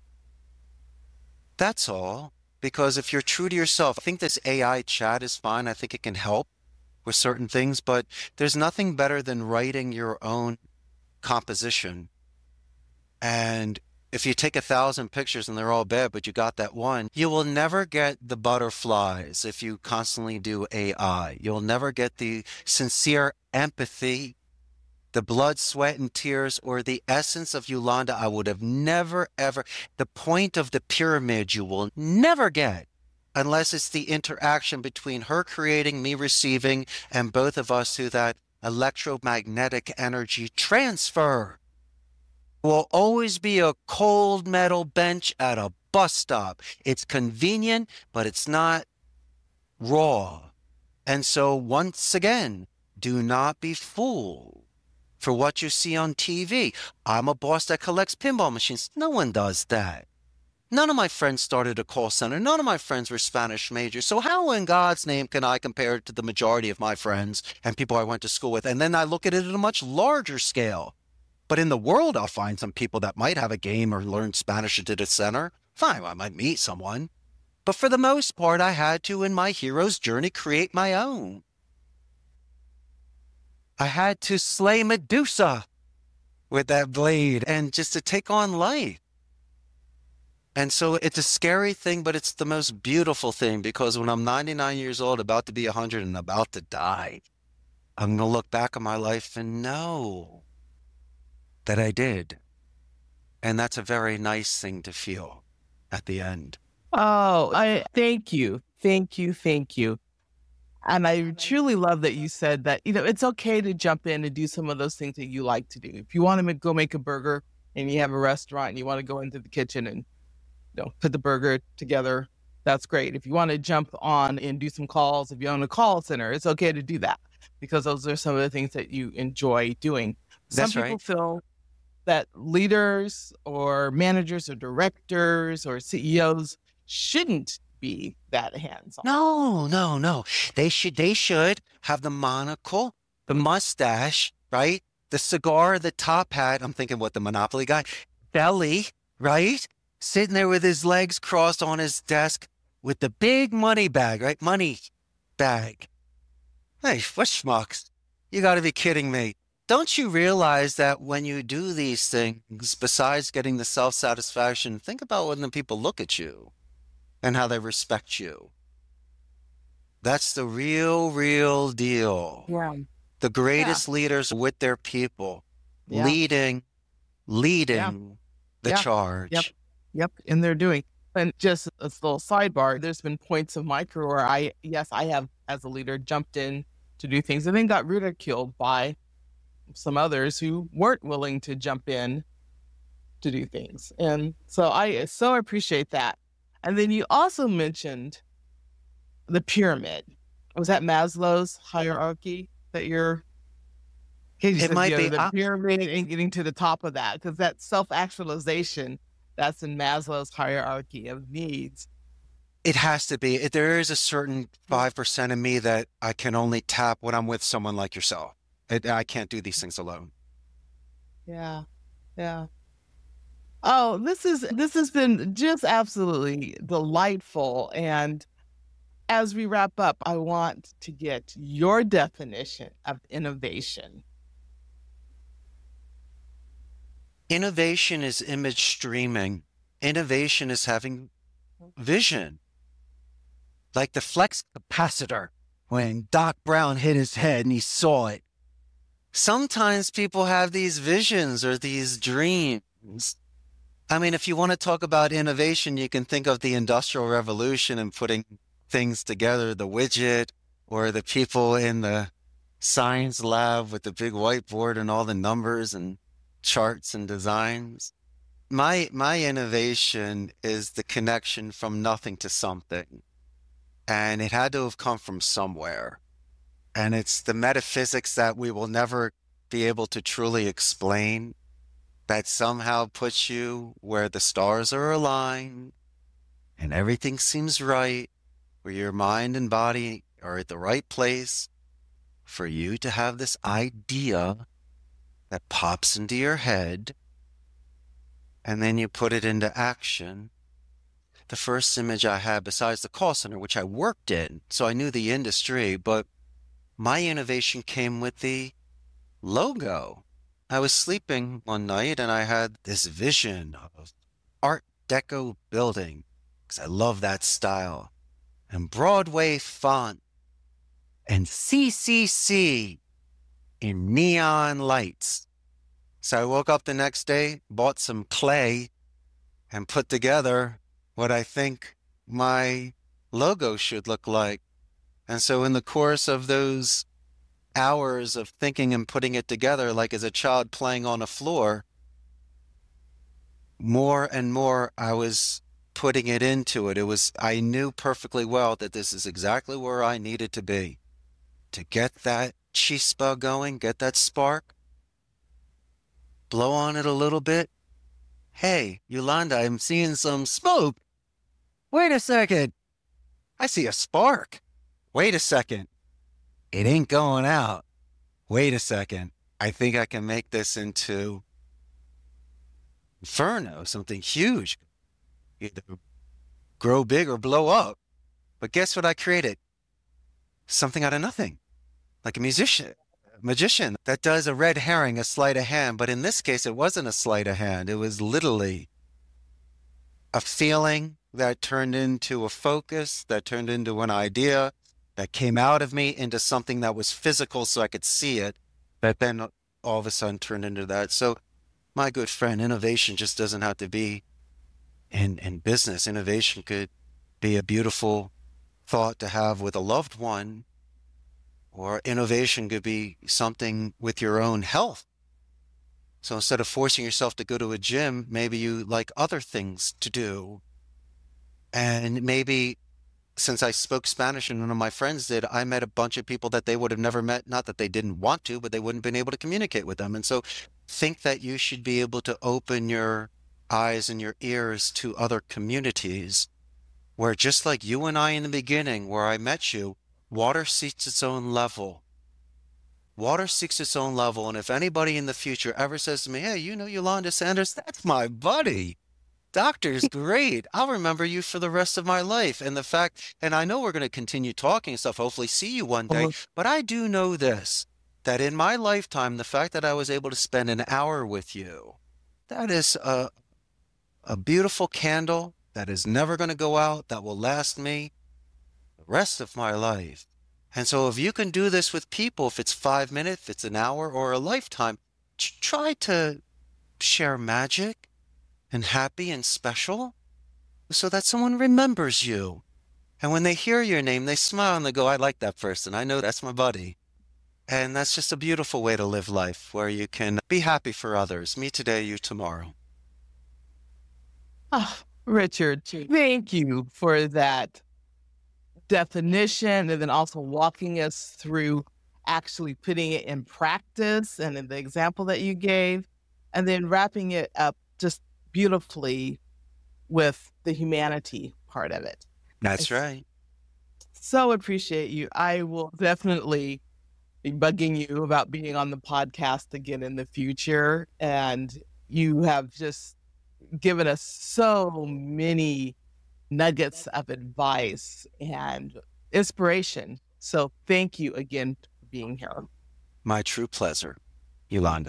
that's all. Because if you're true to yourself, I think this AI chat is fine. I think it can help with certain things, but there's nothing better than writing your own composition. And if you take 1,000 pictures and they're all bad, but you got that one, you will never get the butterflies if you constantly do AI. You'll never get the sincere empathy, the blood, sweat, and tears, or the essence of Yolanda. I would have never, ever, the point of the pyramid you will never get unless it's the interaction between her creating, me receiving, and both of us through that electromagnetic energy transfer. Will always be a cold metal bench at a bus stop. It's convenient, but it's not raw. And so once again, do not be fooled for what you see on TV. I'm a boss that collects pinball machines. No one does that. None of my friends started a call center. None of my friends were Spanish majors. So how in God's name can I compare it to the majority of my friends and people I went to school with? And then I look at it at a much larger scale. But in the world, I'll find some people that might have a game or learn Spanish at a center. Fine, I might meet someone. But for the most part, I had to, in my hero's journey, create my own. I had to slay Medusa with that blade and just to take on life. And so it's a scary thing, but it's the most beautiful thing, because when I'm 99 years old, about to be 100 and about to die, I'm going to look back on my life and know that I did. And that's a very nice thing to feel at the end. Oh, I thank you. Thank you. Thank you. And I truly love that you said that, it's okay to jump in and do some of those things that you like to do. If you want to go make a burger and you have a restaurant and you want to go into the kitchen and put the burger together, that's great. If you want to jump on and do some calls, if you own a call center, it's okay to do that, because those are some of the things that you enjoy doing. Some people feel that leaders or managers or directors or CEOs shouldn't be that hands-on. No. They should have the monocle, the mustache, right? The cigar, the top hat. I'm thinking what the Monopoly guy, belly, right? Sitting there with his legs crossed on his desk with the big money bag, right? Money bag. Hey, what schmucks? You got to be kidding me. Don't you realize that when you do these things, besides getting the self-satisfaction, think about when the people look at you and how they respect you. That's the real deal. Yeah. The Yeah. greatest leaders with their people, Yeah. leading, Yeah. leading the Yeah. Yep. charge. Yep. And they're doing. And just a little sidebar, there's been points of my career where I have, as a leader, jumped in to do things and then got ridiculed by some others who weren't willing to jump in to do things. And so I so appreciate that. And then you also mentioned the pyramid. Was that Maslow's hierarchy that you're, you It said, might be. the pyramid and getting to the top of that, because that self-actualization, that's in Maslow's hierarchy of needs. It has to be. There is a certain 5% of me that I can only tap when I'm with someone like yourself. I can't do these things alone. Yeah. Yeah. Oh, this has been just absolutely delightful. And as we wrap up, I want to get your definition of innovation. Innovation is image streaming. Innovation is having vision. Like the flex capacitor when Doc Brown hit his head and he saw it. Sometimes people have these visions or these dreams. I mean, if you want to talk about innovation, you can think of the Industrial Revolution and putting things together, the widget or the people in the science lab with the big whiteboard and all the numbers and charts and designs. My innovation is the connection from nothing to something. And it had to have come from somewhere. And it's the metaphysics that we will never be able to truly explain that somehow puts you where the stars are aligned and everything seems right, where your mind and body are at the right place for you to have this idea that pops into your head, and then you put it into action. The first image I had, besides the call center, which I worked in, so I knew the industry, but my innovation came with the logo. I was sleeping one night and I had this vision of Art Deco building, because I love that style, and Broadway font, and CCC in neon lights. So I woke up the next day, bought some clay, and put together what I think my logo should look like. And so in the course of those hours of thinking and putting it together, like as a child playing on a floor, more and more I was putting it into it. I knew perfectly well that this is exactly where I needed to be to get that chispa going, get that spark, blow on it a little bit. Hey, Yolanda, I'm seeing some smoke. Wait a second. I see a spark. Wait a second. It ain't going out. Wait a second. I think I can make this into inferno, something huge. Either grow big or blow up. But guess what I created? Something out of nothing. Like a magician that does a red herring, a sleight of hand. But in this case, it wasn't a sleight of hand. It was literally a feeling that turned into a focus, that turned into an idea, that came out of me into something that was physical so I could see it, that then all of a sudden turned into that. So my good friend, innovation just doesn't have to be in business. Innovation could be a beautiful thought to have with a loved one, or innovation could be something with your own health. So instead of forcing yourself to go to a gym, maybe you like other things to do. And maybe since I spoke Spanish and one of my friends did, I met a bunch of people that they would have never met. Not that they didn't want to, but they wouldn't have been able to communicate with them. And so think that you should be able to open your eyes and your ears to other communities where, just like you and I in the beginning, where I met you, water seeks its own level. Water seeks its own level. And if anybody in the future ever says to me, hey, you know Yolanda Sanders, that's my buddy. Doctor's great. I'll remember you for the rest of my life. And the fact, and I know we're going to continue talking and stuff, hopefully see you one day, but I do know this, that in my lifetime, the fact that I was able to spend an hour with you, that is a beautiful candle that is never going to go out, that will last me the rest of my life. And so if you can do this with people, if it's 5 minutes, if it's an hour or a lifetime, try to share magic and happy and special so that someone remembers you. And when they hear your name, they smile and they go, I like that person. I know that's my buddy. And that's just a beautiful way to live life where you can be happy for others. Me today, you tomorrow. Oh, Richard, thank you for that definition and then also walking us through actually putting it in practice and in the example that you gave, and then wrapping it up just beautifully with the humanity part of it. That's right. So appreciate you. I will definitely be bugging you about being on the podcast again in the future. And you have just given us so many nuggets of advice and inspiration. So thank you again for being here. My true pleasure, Yolanda.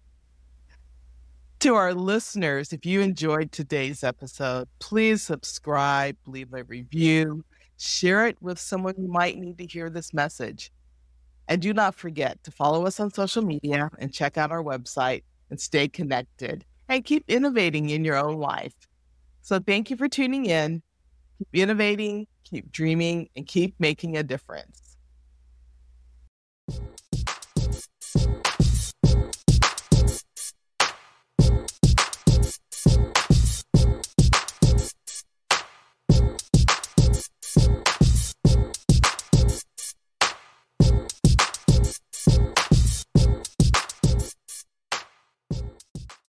To our listeners, if you enjoyed today's episode, please subscribe, leave a review, share it with someone who might need to hear this message. And do not forget to follow us on social media and check out our website and stay connected and keep innovating in your own life. So thank you for tuning in. Keep innovating, keep dreaming, and keep making a difference.